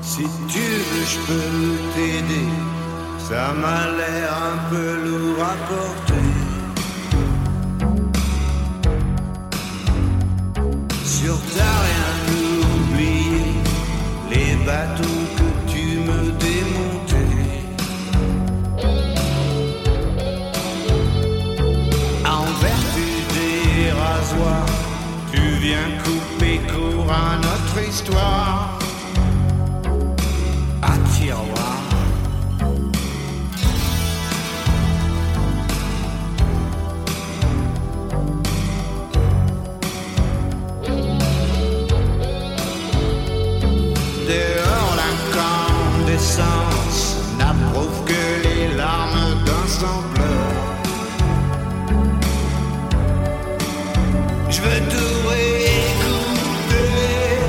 Si tu veux, je peux t'aider. Ça m'a l'air un peu lourd à porter. Sur ta rien oublié les bateaux que tu me démontais. En vertu des rasoirs, tu viens couper court à notre histoire. À tiroir. Dehors l'incandescence n'approuve que les larmes d'un sembleur. Je veux tout réécouter.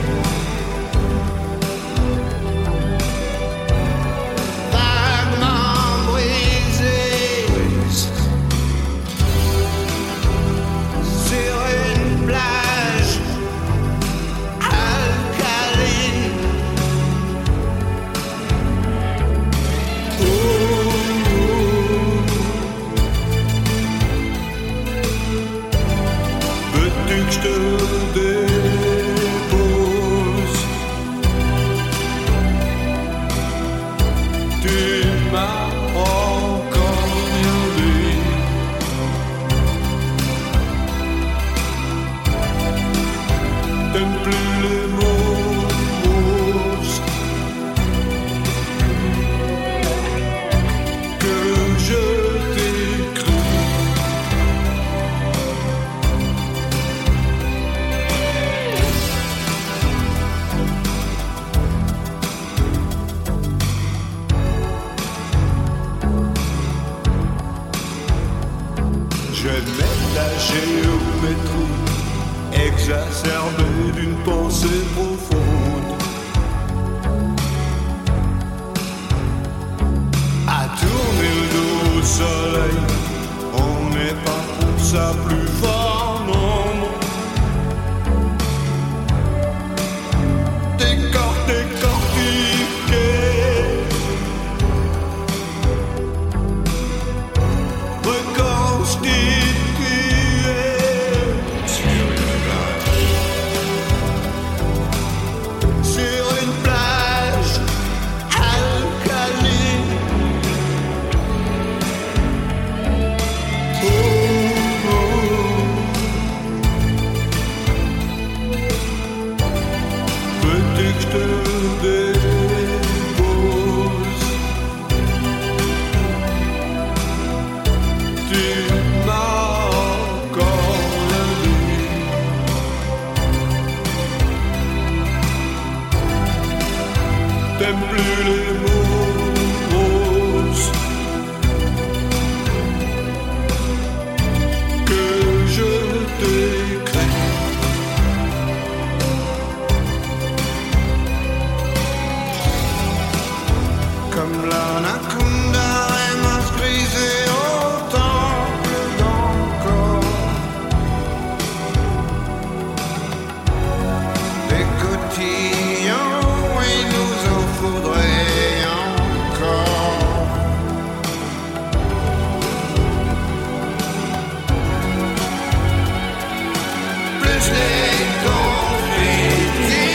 Vaguement brisé sur une plage alcaline. Veux-tu que je te dépose? Tu m'as encore rien dit. T'aimes plus les mots que je t'écris. J'admets la géométrie exacerbée d'une pensée profonde. À tourner le dos au soleil, on n'est pas pour ça plus fort, non. Décortiqué, reconstitué sur une plage alcaline. Oh, oh. Veux-tu que je te dépose? Tu m'as encore rien dit. T'aimes plus les mots roses que je t'écris. Comme l'anaconda aime se briser au temple d'encore. Des cotillons, il nous en faudrait encore. Plus les confettis.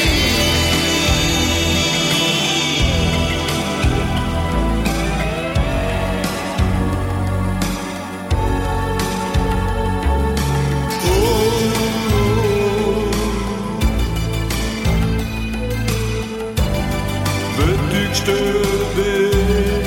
Veux-tu que je te dépose?